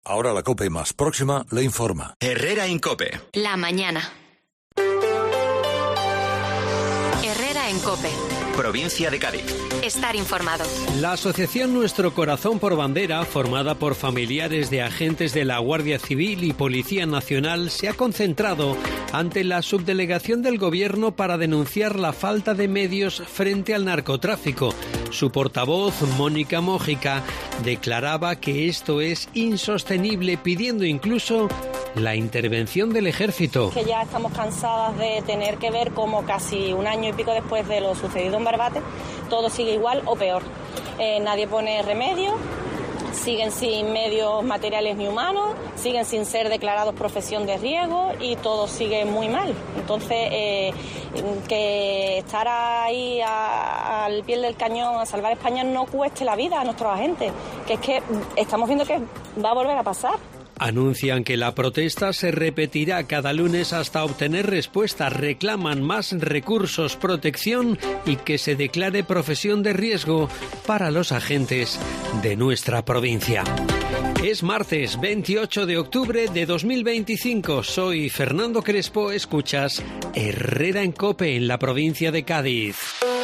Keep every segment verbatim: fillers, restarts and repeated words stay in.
Ahora la COPE más próxima le informa. Herrera en COPE. La mañana. Herrera en COPE. Provincia de Cádiz. Estar informado. La asociación Nuestro Corazón por Bandera, formada por familiares de agentes de la Guardia Civil y Policía Nacional, se ha concentrado ante la subdelegación del Gobierno para denunciar la falta de medios frente al narcotráfico. Su portavoz, Mónica Mójica, declaraba que esto es insostenible, pidiendo incluso la intervención del Ejército. Que ya estamos cansadas de tener que ver cómo casi un año y pico después de lo sucedido en Barbate, todo sigue igual o peor. Eh, nadie pone remedio, siguen sin medios materiales ni humanos, siguen sin ser declarados profesión de riesgo y todo sigue muy mal. Entonces, eh, que estar ahí a, al pie del cañón a salvar España no cueste la vida a nuestros agentes, que es que estamos viendo que va a volver a pasar. Anuncian que la protesta se repetirá cada lunes hasta obtener respuesta. Reclaman más recursos, protección y que se declare profesión de riesgo para los agentes de nuestra provincia. Es martes veintiocho de octubre de dos mil veinticinco. Soy Fernando Crespo. Escuchas Herrera en COPE en la provincia de Cádiz.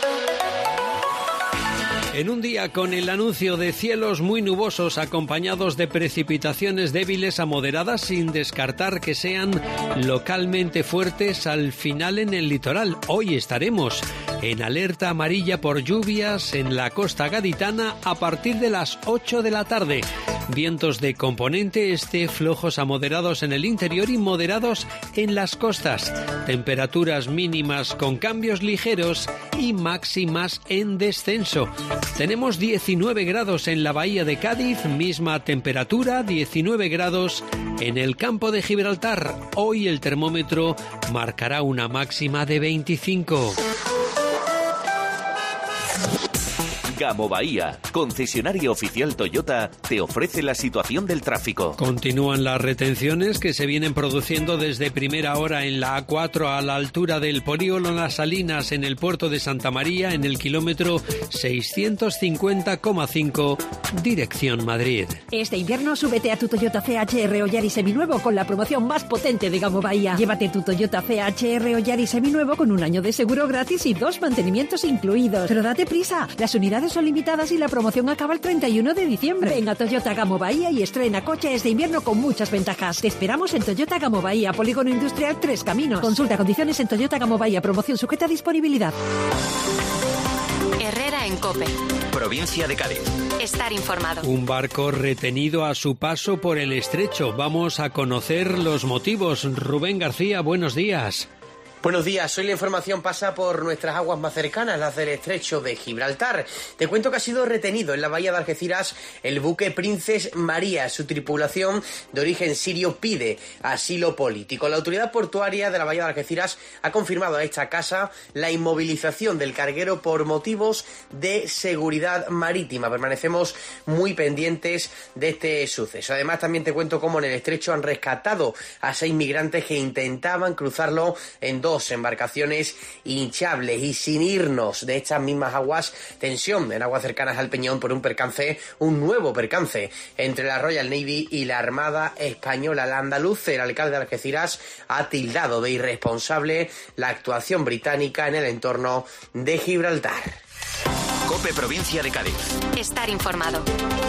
En un día con el anuncio de cielos muy nubosos acompañados de precipitaciones débiles a moderadas, sin descartar que sean localmente fuertes al final en el litoral. Hoy estaremos en alerta amarilla por lluvias en la costa gaditana a partir de las ocho de la tarde. Vientos de componente este, flojos a moderados en el interior y moderados en las costas. Temperaturas mínimas con cambios ligeros y máximas en descenso. Tenemos diecinueve grados en la bahía de Cádiz, misma temperatura, diecinueve grados en el campo de Gibraltar. Hoy el termómetro marcará una máxima de veinticinco. Gamo Bahía, concesionario oficial Toyota, te ofrece la situación del tráfico. Continúan las retenciones que se vienen produciendo desde primera hora en la A cuatro a la altura del polígono Las Salinas en el puerto de Santa María en el kilómetro seiscientos cincuenta coma cinco, dirección Madrid. Este invierno súbete a tu Toyota C H R o Yaris seminuevo con la promoción más potente de Gamo Bahía. Llévate tu Toyota C H R o Yaris seminuevo con un año de seguro gratis y dos mantenimientos incluidos. Pero date prisa, las unidades son limitadas y la promoción acaba el treinta y uno de diciembre. Ven a Toyota Gamo Bahía y estrena coche este invierno con muchas ventajas. Te esperamos en Toyota Gamo Bahía, Polígono Industrial Tres Caminos. Consulta condiciones en Toyota Gamo Bahía, promoción sujeta a disponibilidad. Herrera en COPE. Provincia de Cádiz. Estar informado. Un barco retenido a su paso por el estrecho. Vamos a conocer los motivos. Rubén García, buenos días. Buenos días, hoy la información pasa por nuestras aguas más cercanas, las del estrecho de Gibraltar. Te cuento que ha sido retenido en la bahía de Algeciras el buque Princess María. Su tripulación de origen sirio pide asilo político. La autoridad portuaria de la bahía de Algeciras ha confirmado a esta casa la inmovilización del carguero por motivos de seguridad marítima. Permanecemos muy pendientes de este suceso. Además, también te cuento cómo en el estrecho han rescatado a seis migrantes que intentaban cruzarlo en dos Dos embarcaciones hinchables. Y sin irnos de estas mismas aguas, tensión en aguas cercanas al Peñón por un percance, un nuevo percance entre la Royal Navy y la Armada Española. La andaluz, el alcalde de Algeciras, ha tildado de irresponsable la actuación británica en el entorno de Gibraltar. COPE Provincia de Cádiz. Estar informado.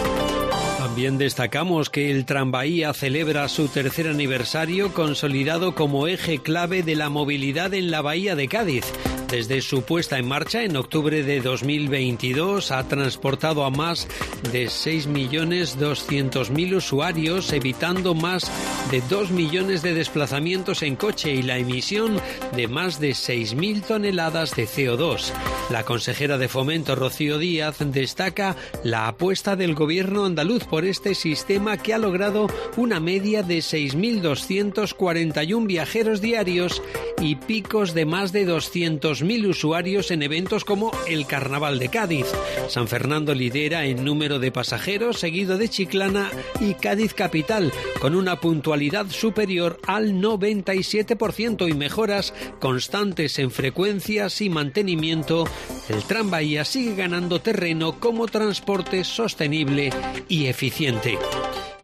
También destacamos que el Tranvía celebra su tercer aniversario, consolidado como eje clave de la movilidad en la bahía de Cádiz. Desde su puesta en marcha en octubre de dos mil veintidós ha transportado a más de seis millones doscientos mil usuarios, evitando más de dos millones de desplazamientos en coche y la emisión de más de seis mil toneladas de C O dos. La consejera de Fomento, Rocío Díaz, destaca la apuesta del gobierno andaluz por este sistema que ha logrado una media de seis mil doscientos cuarenta y uno viajeros diarios y picos de más de doscientos mil usuarios en eventos como el Carnaval de Cádiz. San Fernando lidera en número de pasajeros, seguido de Chiclana y Cádiz Capital, con una puntualidad superior al noventa y siete por ciento y mejoras constantes en frecuencias y mantenimiento. El Tranvía sigue ganando terreno como transporte sostenible y eficiente.